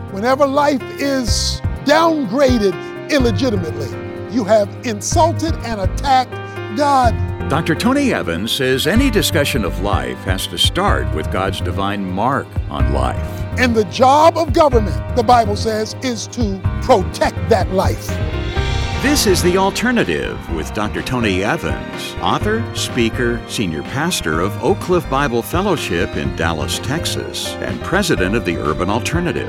Whenever life is downgraded illegitimately, you have insulted and attacked God. Dr. Tony Evans says any discussion of life has to start with God's divine mark on life. And the job of government, the Bible says, is to protect that life. This is The Alternative with Dr. Tony Evans, author, speaker, senior pastor of Oak Cliff Bible Fellowship in Dallas, Texas, and president of the Urban Alternative.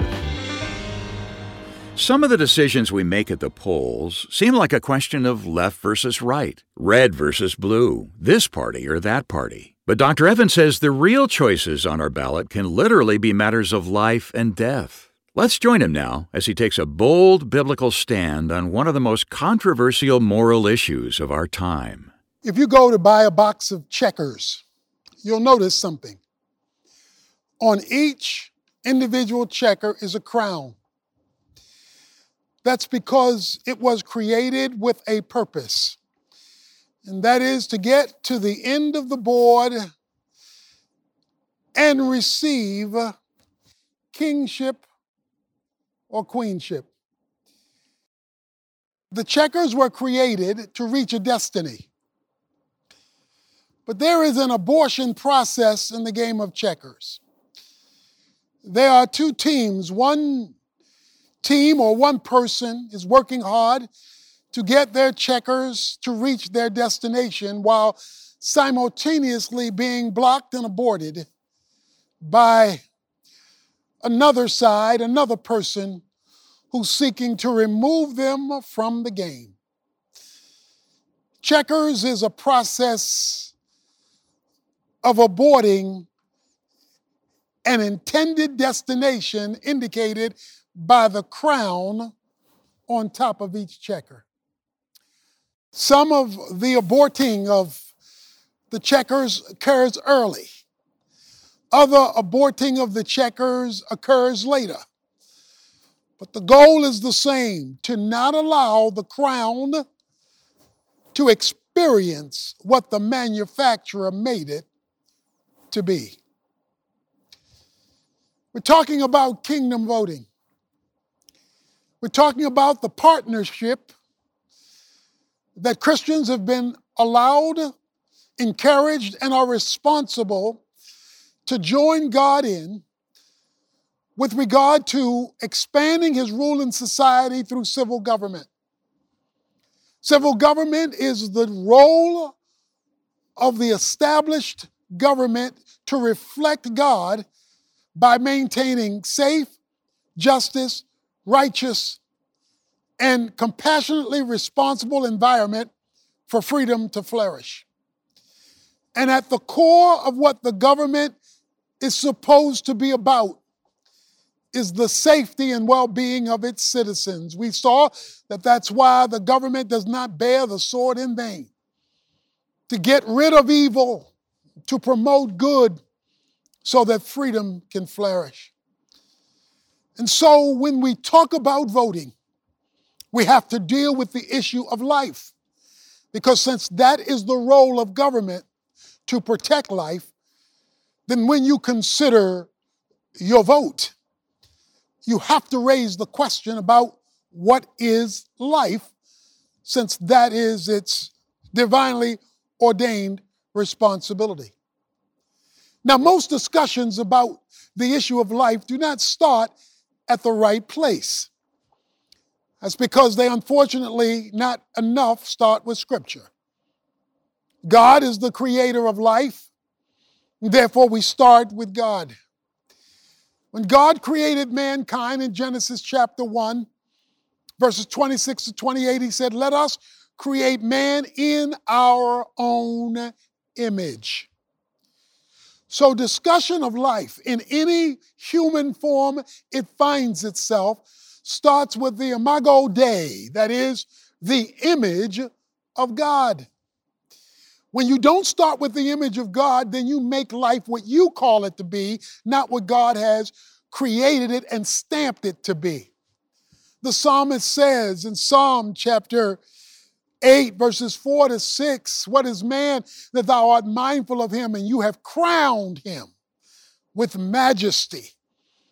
Some of the decisions we make at the polls seem like a question of left versus right, red versus blue, this party or that party. But Dr. Evans says the real choices on our ballot can literally be matters of life and death. Let's join him now as he takes a bold biblical stand on one of the most controversial moral issues of our time. If you go to buy a box of Checkers, you'll notice something. On each individual checker is a crown. That's because it was created with a purpose, and that is to get to the end of the board and receive kingship or queenship. The checkers were created to reach a destiny, but there is an abortion process in the game of checkers. There are two teams. One team or one person is working hard to get their checkers to reach their destination while simultaneously being blocked and aborted by another side, another person who's seeking to remove them from the game. Checkers is a process of aborting an intended destination indicated by the crown on top of each checker. Some of the aborting of the checkers occurs early. Other aborting of the checkers occurs later. But the goal is the same, to not allow the crown to experience what the manufacturer made it to be. We're talking about kingdom voting. We're talking about the partnership that Christians have been allowed, encouraged, and are responsible to join God in with regard to expanding His rule in society through civil government. Civil government is the role of the established government to reflect God by maintaining safe, justice, righteous, and compassionately responsible environment for freedom to flourish. And at the core of what the government is supposed to be about is the safety and well-being of its citizens. We saw that that's why the government does not bear the sword in vain, to get rid of evil, to promote good, so that freedom can flourish. And so when we talk about voting, we have to deal with the issue of life. Because since that is the role of government, to protect life, then when you consider your vote, you have to raise the question about what is life, since that is its divinely ordained responsibility. Now, most discussions about the issue of life do not start at the right place. That's because they unfortunately not enough start with Scripture. God is the creator of life, and therefore we start with God. When God created mankind in Genesis chapter 1, verses 26 to 28, He said, "Let us create man in our own image." So discussion of life in any human form it finds itself starts with the imago Dei, that is, the image of God. When you don't start with the image of God, then you make life what you call it to be, not what God has created it and stamped it to be. The psalmist says in Psalm chapter 8, verses 4 to 6, "What is man that thou art mindful of him, and you have crowned him with majesty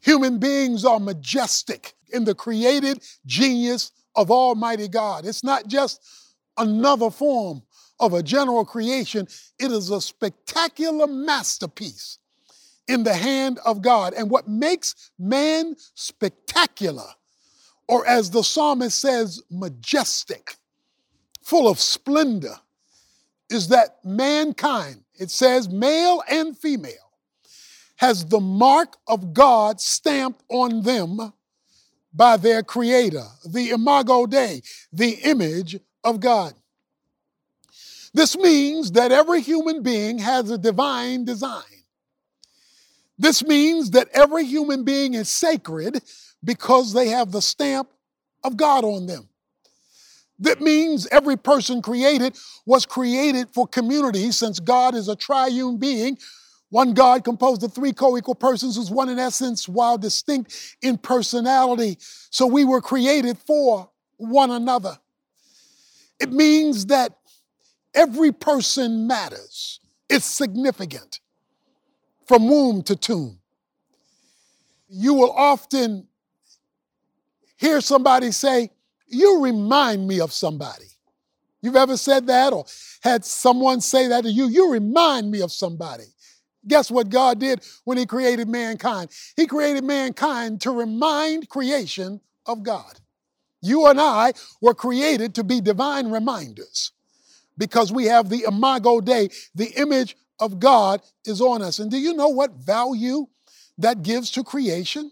Human beings are majestic in the created genius of Almighty God. It's not just another form of a general creation. It is a spectacular masterpiece in the hand of God. And what makes man spectacular, or as the psalmist says, majestic, full of splendor, is that mankind, it says male and female, has the mark of God stamped on them by their Creator, the Imago Dei, the image of God. This means that every human being has a divine design. This means that every human being is sacred because they have the stamp of God on them. That means every person created was created for community, since God is a triune being. One God composed of three co-equal persons who's one in essence while distinct in personality. So we were created for one another. It means that every person matters. It's significant from womb to tomb. You will often hear somebody say, "You remind me of somebody." You've ever said that or had someone say that to you? You remind me of somebody. Guess what God did when He created mankind? He created mankind to remind creation of God. You and I were created to be divine reminders because we have the Imago Dei, the image of God is on us. And do you know what value that gives to creation?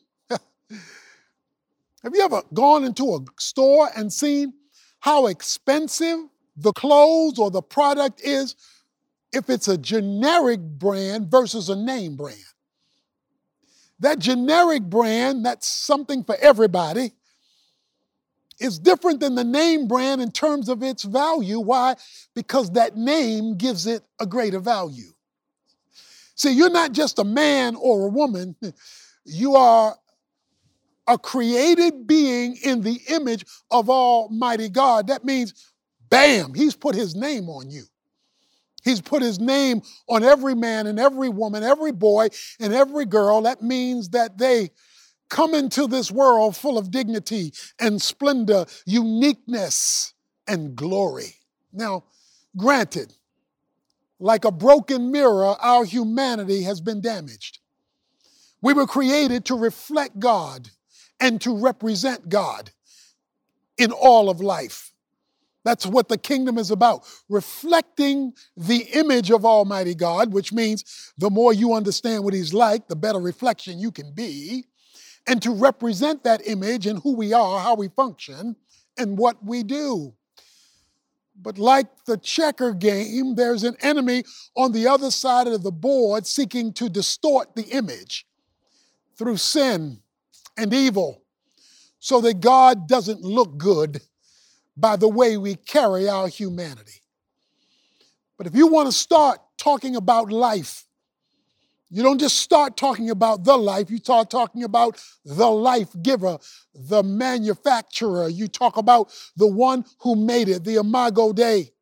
Have you ever gone into a store and seen how expensive the clothes or the product is if it's a generic brand versus a name brand? That generic brand, that's something for everybody, is different than the name brand in terms of its value. Why? Because that name gives it a greater value. See, you're not just a man or a woman. You are a created being in the image of Almighty God. That means, bam, He's put His name on you. He's put His name on every man and every woman, every boy and every girl. That means that they come into this world full of dignity and splendor, uniqueness and glory. Now, granted, like a broken mirror, our humanity has been damaged. We were created to reflect God and to represent God in all of life. That's what the kingdom is about, reflecting the image of Almighty God, which means the more you understand what He's like, the better reflection you can be, and to represent that image in who we are, how we function, and what we do. But like the checker game, there's an enemy on the other side of the board seeking to distort the image through sin and evil so that God doesn't look good by the way we carry our humanity. But if you want to start talking about life, you don't just start talking about the life, you start talking about the life giver, the manufacturer. You talk about the one who made it, the Imago Dei.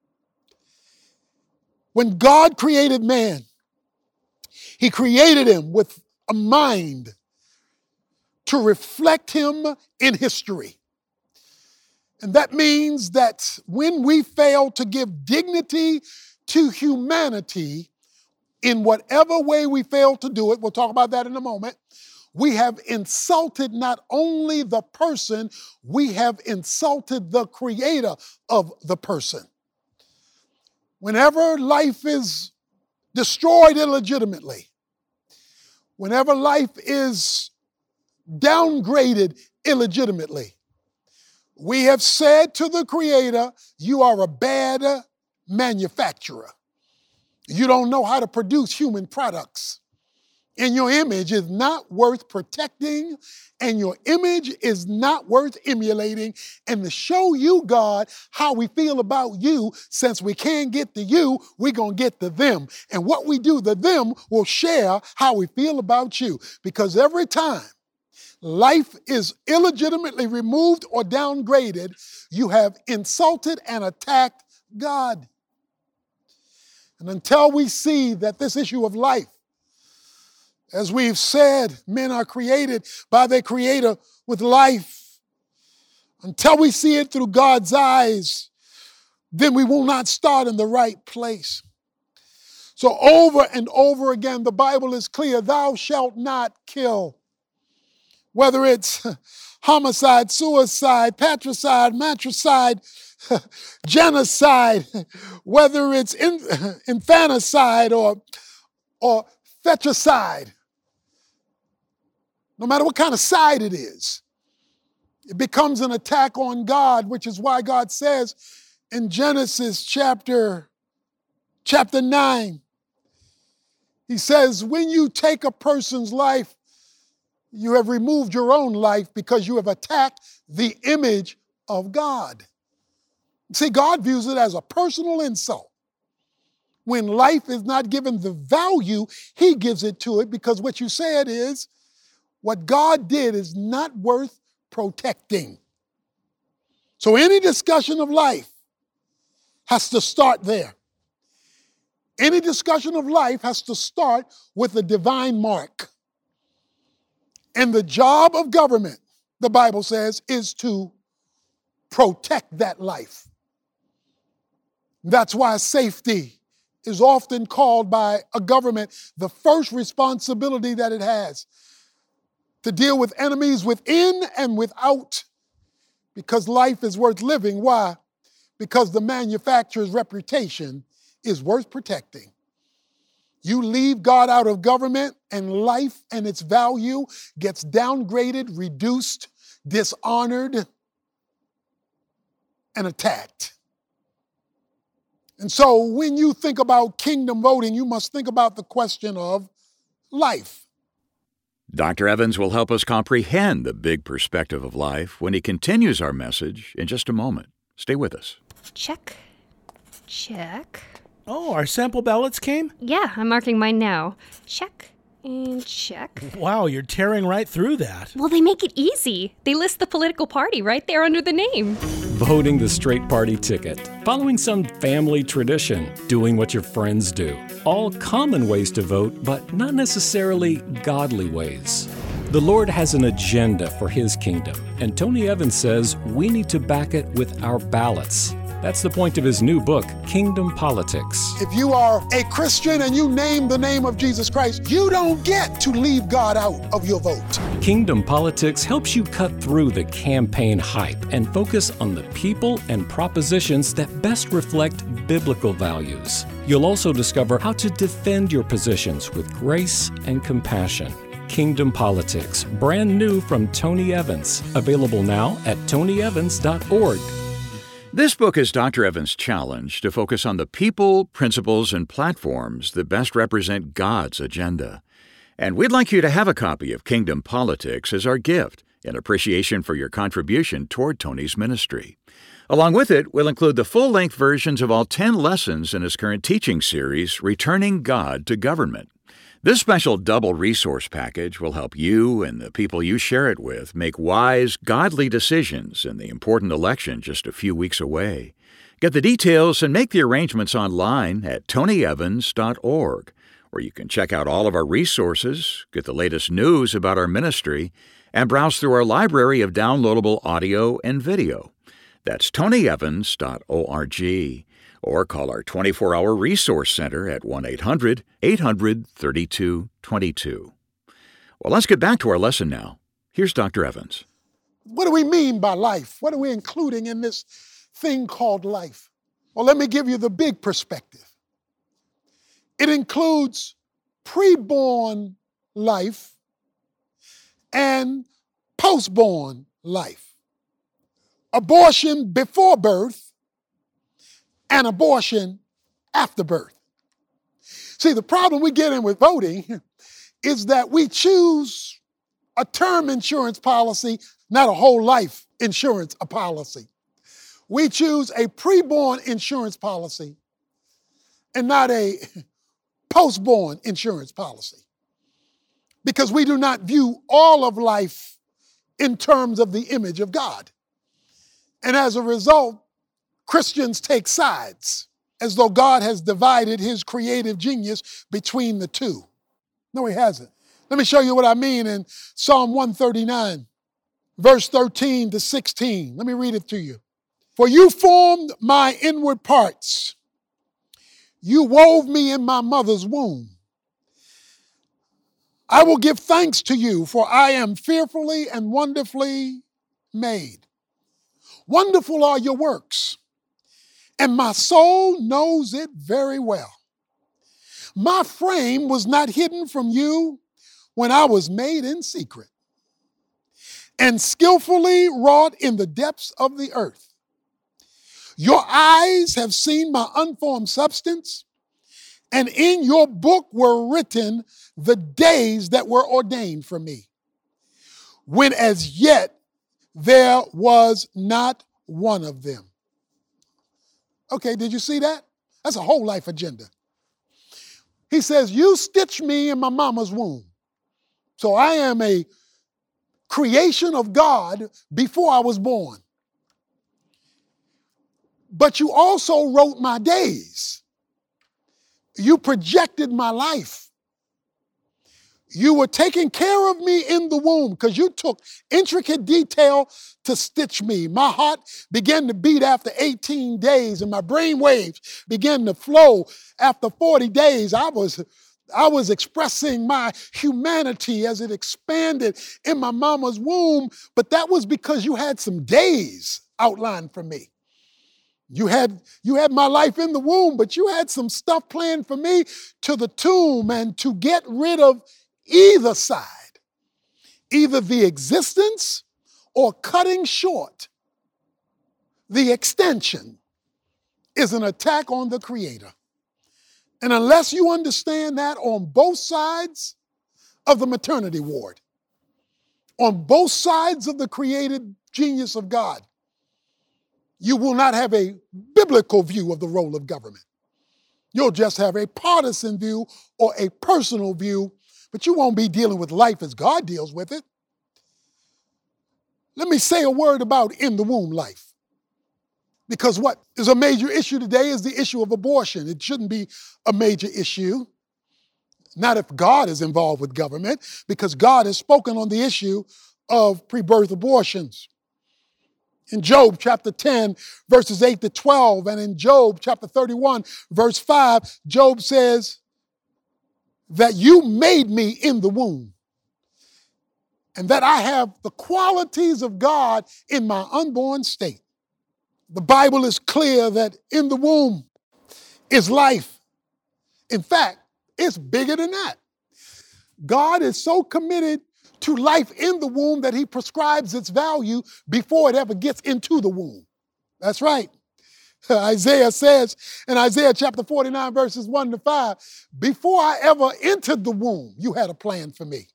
When God created man, He created him with a mind to reflect him in history. And that means that when we fail to give dignity to humanity, in whatever way we fail to do it, we'll talk about that in a moment, we have insulted not only the person, we have insulted the creator of the person. Whenever life is destroyed illegitimately, whenever life is downgraded illegitimately, we have said to the creator, you are a bad manufacturer. You don't know how to produce human products. And your image is not worth protecting, and your image is not worth emulating. And to show you, God, how we feel about you, since we can't get to you, we're going to get to them. And what we do to them will share how we feel about you. Because every time life is illegitimately removed or downgraded, you have insulted and attacked God. And until we see that this issue of life As we've said, men are created by their Creator with life. Until we see it through God's eyes, then we will not start in the right place. So over and over again, the Bible is clear, thou shalt not kill. Whether it's homicide, suicide, patricide, matricide, genocide, whether it's infanticide or feticide, no matter what kind of side it is, it becomes an attack on God, which is why God says in Genesis chapter 9, he says, when you take a person's life, you have removed your own life because you have attacked the image of God. See, God views it as a personal insult. When life is not given the value, he gives it to it because what you said is, what God did is not worth protecting. So any discussion of life has to start there. Any discussion of life has to start with a divine mark. And the job of government, the Bible says, is to protect that life. That's why safety is often called by a government the first responsibility that it has, to deal with enemies within and without, because life is worth living. Why? Because the manufacturer's reputation is worth protecting. You leave God out of government and life and its value gets downgraded, reduced, dishonored, and attacked. And so when you think about kingdom voting, you must think about the question of life. Dr. Evans will help us comprehend the big perspective of life when he continues our message in just a moment. Stay with us. Check. Oh, our sample ballots came? Yeah, I'm marking mine now. Check and check. Wow, you're tearing right through that. Well, they make it easy. They list the political party right there under the name. Voting the straight party ticket, following some family tradition, doing what your friends do. All common ways to vote, but not necessarily godly ways. The Lord has an agenda for His kingdom, and Tony Evans says we need to back it with our ballots. That's the point of his new book, Kingdom Politics. If you are a Christian and you name the name of Jesus Christ, you don't get to leave God out of your vote. Kingdom Politics helps you cut through the campaign hype and focus on the people and propositions that best reflect biblical values. You'll also discover how to defend your positions with grace and compassion. Kingdom Politics, brand new from Tony Evans. Available now at tonyevans.org. This book is Dr. Evans' challenge to focus on the people, principles, and platforms that best represent God's agenda. And we'd like you to have a copy of Kingdom Politics as our gift in appreciation for your contribution toward Tony's ministry. Along with it, we'll include the full-length versions of all 10 lessons in his current teaching series, Returning God to Government. This special double resource package will help you and the people you share it with make wise, godly decisions in the important election just a few weeks away. Get the details and make the arrangements online at tonyevans.org, where you can check out all of our resources, get the latest news about our ministry, and browse through our library of downloadable audio and video. That's tonyevans.org. Or call our 24-hour resource center at 1-800-800-3222. Well, let's get back to our lesson now. Here's Dr. Evans. What do we mean by life? What are we including in this thing called life? Well, let me give you the big perspective. It includes preborn life and postborn life. Abortion before birth and abortion after birth. See, the problem we get in with voting is that we choose a term insurance policy, not a whole life insurance policy. We choose a preborn insurance policy and not a postborn insurance policy, because we do not view all of life in terms of the image of God. And as a result, Christians take sides as though God has divided his creative genius between the two. No, he hasn't. Let me show you what I mean in Psalm 139, verse 13 to 16. Let me read it to you. For you formed my inward parts. You wove me in my mother's womb. I will give thanks to you, for I am fearfully and wonderfully made. Wonderful are your works, and my soul knows it very well. My frame was not hidden from you when I was made in secret, and skillfully wrought in the depths of the earth. Your eyes have seen my unformed substance, and in your book were written the days that were ordained for me, when as yet there was not one of them. Okay, did you see that? That's a whole life agenda. He says, you stitched me in my mama's womb. So I am a creation of God before I was born. But you also wrote my days. You projected my life. You were taking care of me in the womb because you took intricate detail to stitch me. My heart began to beat after 18 days and my brain waves began to flow after 40 days. I was expressing my humanity as it expanded in my mama's womb, but that was because you had some days outlined for me. You had my life in the womb, but you had some stuff planned for me to the tomb and to get rid of either side, either the existence or cutting short the extension is an attack on the Creator. And unless you understand that on both sides of the maternity ward, on both sides of the created genius of God, you will not have a biblical view of the role of government. You'll just have a partisan view or a personal view, but you won't be dealing with life as God deals with it. Let me say a word about in the womb life. Because what is a major issue today is the issue of abortion. It shouldn't be a major issue. Not if God is involved with government, because God has spoken on the issue of pre-birth abortions. In Job chapter 10, verses 8 to 12, and in Job chapter 31, verse 5, Job says that you made me in the womb, and that I have the qualities of God in my unborn state. The Bible is clear that in the womb is life. In fact, it's bigger than that. God is so committed to life in the womb that he prescribes its value before it ever gets into the womb. That's right. Isaiah says in Isaiah chapter 49, verses 1 to 5, before I ever entered the womb, you had a plan for me.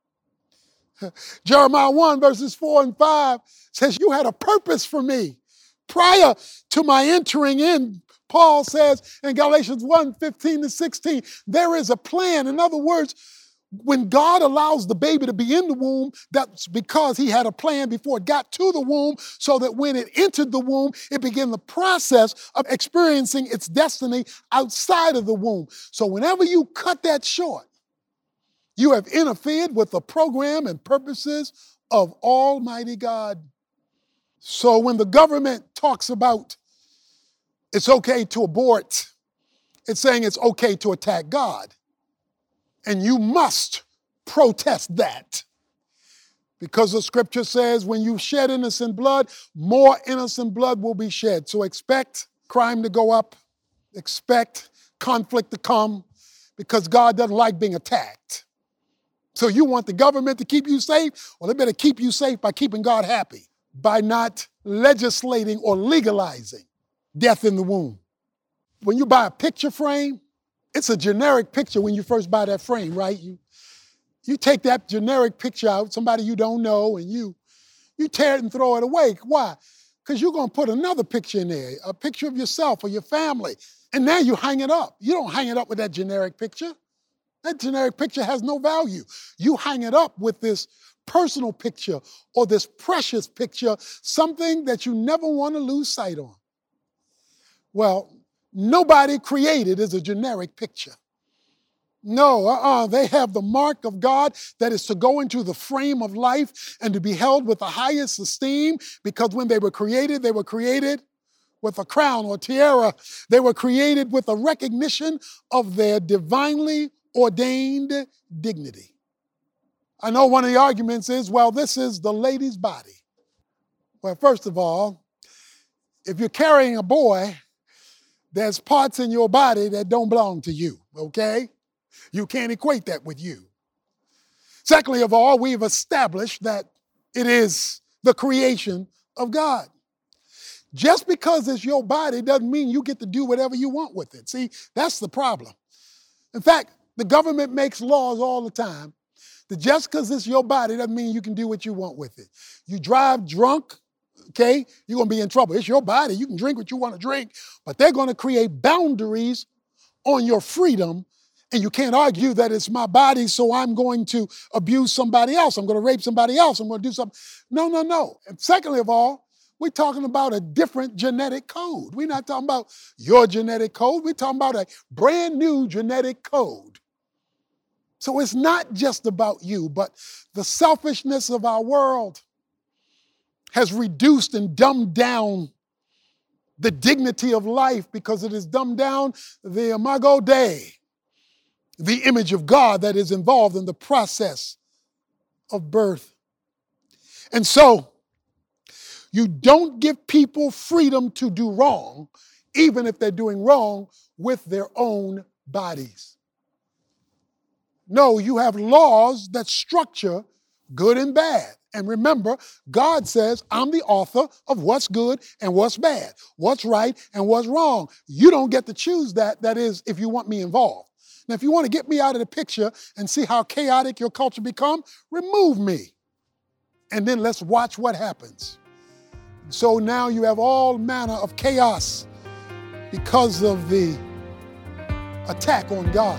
Jeremiah 1, verses 4 and 5 says, you had a purpose for me. Prior to my entering in, Paul says in Galatians 1, 15 to 16, there is a plan. In other words, when God allows the baby to be in the womb, that's because he had a plan before it got to the womb, so that when it entered the womb, it began the process of experiencing its destiny outside of the womb. So whenever you cut that short, you have interfered with the program and purposes of Almighty God. So when the government talks about it's okay to abort, it's saying it's okay to attack God. And you must protest that. Because the scripture says when you shed innocent blood, more innocent blood will be shed. So expect crime to go up, expect conflict to come, because God doesn't like being attacked. So you want the government to keep you safe? Well, they better keep you safe by keeping God happy, by not legislating or legalizing death in the womb. When you buy a picture frame, it's a generic picture when you first buy that frame, right? You take that generic picture out, somebody you don't know, and you tear it and throw it away. Why? Because you're going to put another picture in there, a picture of yourself or your family, and now you hang it up. You don't hang it up with that generic picture. That generic picture has no value. You hang it up with this personal picture or this precious picture, something that you never want to lose sight on. Well, nobody created is a generic picture. No, they have the mark of God that is to go into the frame of life and to be held with the highest esteem, because when they were created with a crown or tiara. They were created with a recognition of their divinely ordained dignity. I know one of the arguments is, well, this is the lady's body. Well, first of all, if you're carrying a boy, there's parts in your body that don't belong to you, okay? You can't equate that with you. Secondly of all, we've established that it is the creation of God. Just because it's your body doesn't mean you get to do whatever you want with it. See, that's the problem. In fact, the government makes laws all the time that just because it's your body doesn't mean you can do what you want with it. You drive drunk, okay, you're going to be in trouble. It's your body. You can drink what you want to drink, but they're going to create boundaries on your freedom, and you can't argue that it's my body, so I'm going to abuse somebody else. I'm going to rape somebody else. I'm going to do something. No. And secondly of all, we're talking about a different genetic code. We're not talking about your genetic code. We're talking about a brand new genetic code. So it's not just about you, but the selfishness of our world has reduced and dumbed down the dignity of life, because it has dumbed down the imago Dei, the image of God that is involved in the process of birth. And so, you don't give people freedom to do wrong, even if they're doing wrong with their own bodies. No, you have laws that structure good and bad. And remember, God says, I'm the author of what's good and what's bad, what's right and what's wrong. You don't get to choose that. That is, if you want me involved. Now, if you want to get me out of the picture and see how chaotic your culture become, remove me. And then let's watch what happens. So now you have all manner of chaos because of the attack on God.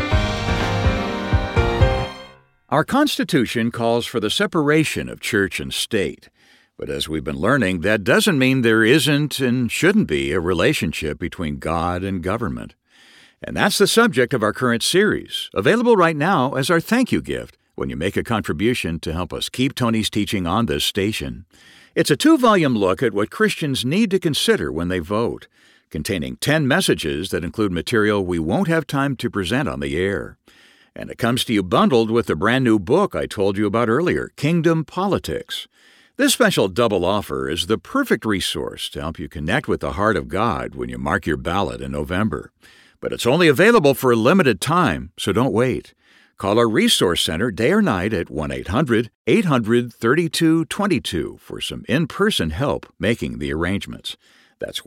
Our Constitution calls for the separation of church and state. But as we've been learning, that doesn't mean there isn't and shouldn't be a relationship between God and government. And that's the subject of our current series, available right now as our thank you gift when you make a contribution to help us keep Tony's teaching on this station. It's a 2-volume look at what Christians need to consider when they vote, containing 10 messages that include material we won't have time to present on the air. And it comes to you bundled with the brand new book I told you about earlier, Kingdom Politics. This special double offer is the perfect resource to help you connect with the heart of God when you mark your ballot in November. But it's only available for a limited time, so don't wait. Call our Resource Center day or night at 1-800-800-3222 for some in-person help making the arrangements. That's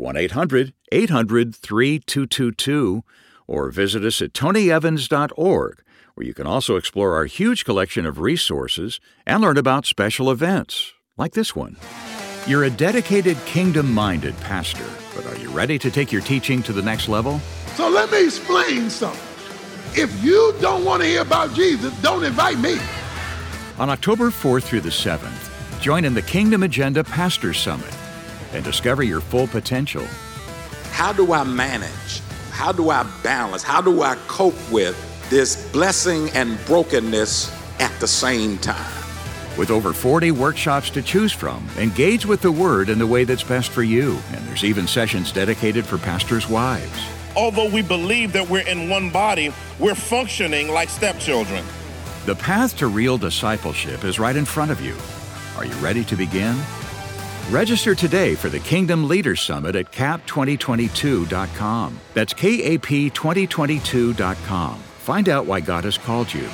1-800-800-3222, or visit us at tonyevans.org, where you can also explore our huge collection of resources and learn about special events, like this one. You're a dedicated, kingdom-minded pastor, but are you ready to take your teaching to the next level? So let me explain something. If you don't want to hear about Jesus, don't invite me. On October 4th through the 7th, join in the Kingdom Agenda Pastor Summit and discover your full potential. How do I manage? How do I balance? How do I cope with this blessing and brokenness at the same time? With over 40 workshops to choose from, engage with the Word in the way that's best for you. And there's even sessions dedicated for pastors' wives. Although we believe that we're in one body, we're functioning like stepchildren. The path to real discipleship is right in front of you. Are you ready to begin? Register today for the Kingdom Leaders Summit at cap2022.com. That's KAP2022.com. Find out why God has called you.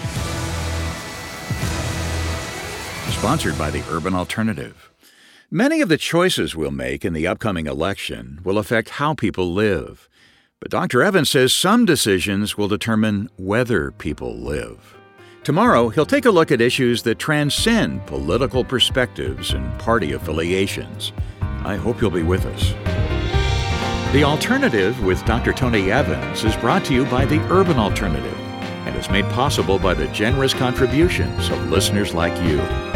Sponsored by the Urban Alternative. Many of the choices we'll make in the upcoming election will affect how people live. But Dr. Evans says some decisions will determine whether people live. Tomorrow, he'll take a look at issues that transcend political perspectives and party affiliations. I hope you'll be with us. The Alternative with Dr. Tony Evans is brought to you by the Urban Alternative and is made possible by the generous contributions of listeners like you.